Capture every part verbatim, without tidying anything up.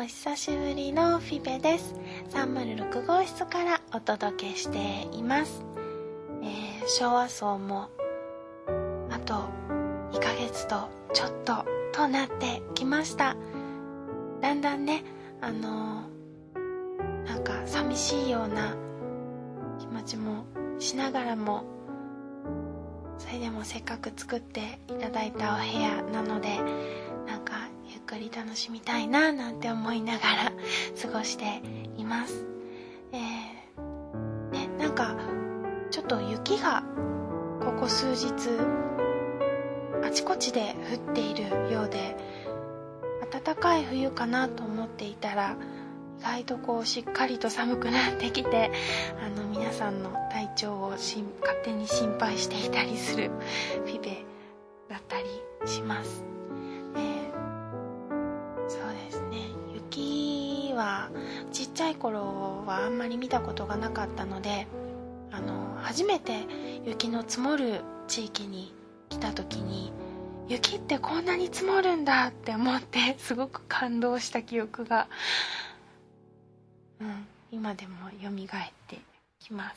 久しぶりのフィベです。さんまるろくごうしつからお届けしています。えー、昭和層もあとにかげつとちょっととなってきました。だんだんね、あのー、なんか寂しいような気持ちもしながらも、それでもせっかく作っていただいたお部屋なので、なんかゆっくり楽しみたいななんて思いながら過ごしています。えー、ね、なんかちょっと雪がここ数日あちこちで降っているようで、暖かい冬かなと思っていたら、意外とこうしっかりと寒くなってきて、あの皆さんの体調をしん勝手に心配していたりするフィベだったりします。えー、そうですね、雪はちっちゃい頃はあんまり見たことがなかったので、あの初めて雪の積もる地域に来た時に、雪ってこんなに積もるんだって思ってすごく感動した記憶が、うん、今でも蘇ってきます。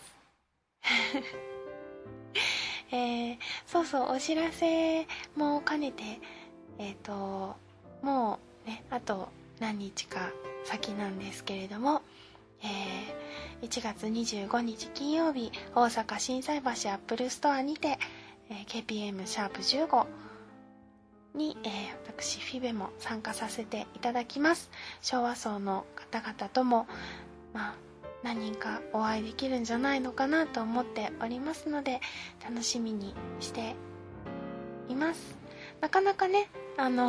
えー、そうそう、お知らせも兼ねて、えっともうね、あと何日か先なんですけれども、えー、いちがつにじゅうごにち金曜日、大阪心斎橋アップルストアにて、えー、ケーピーエム シャープじゅうごに、えー、私フィベも参加させていただきます。昭和層の方々とも、まあ、何人かお会いできるんじゃないのかなと思っておりますので、楽しみにしています。なかなかね、あの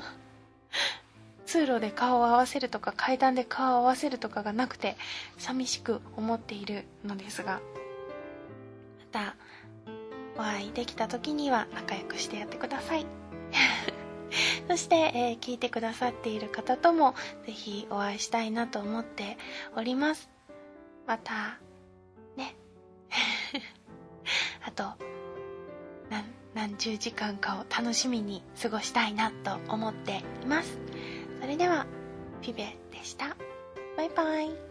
通路で顔を合わせるとか階段で顔を合わせるとかがなくて寂しく思っているのですが、またお会いできた時には仲良くしてやってください。そして、えー、聞いてくださっている方ともぜひお会いしたいなと思っております。またねあと 何, 何十時間かを楽しみに過ごしたいなと思っています。それではフィベでした。バイバイ。